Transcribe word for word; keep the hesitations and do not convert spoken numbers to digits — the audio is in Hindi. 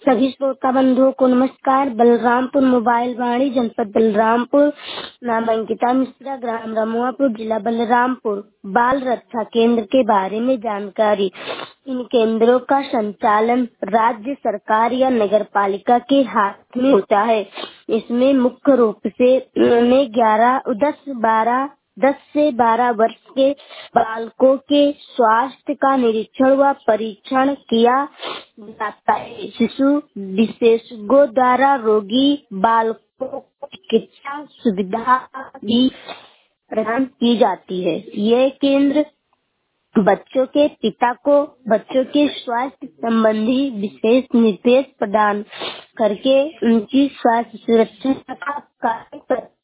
सभी श्रोता बंधुओं को नमस्कार। बलरामपुर मोबाइल वाणी, जनपद बलरामपुर। नाम अंकिता मिश्रा, ग्राम रमुआपुर, जिला बलरामपुर। बाल रक्षा केंद्र के बारे में जानकारी। इन केंद्रों का संचालन राज्य सरकार या नगर पालिका के हाथ में होता है। इसमें मुख्य रूप से में ग्यारह दस बारह दस से बारह वर्ष के बालकों के स्वास्थ्य का निरीक्षण व परीक्षण किया जाता है। शिशु विशेषज्ञों द्वारा रोगी बालकों को चिकित्सा सुविधा भी प्रदान की जाती है। यह केंद्र बच्चों के पिता को बच्चों के स्वास्थ्य संबंधी विशेष निर्देश प्रदान करके उनकी स्वास्थ्य सुरक्षा का कार्य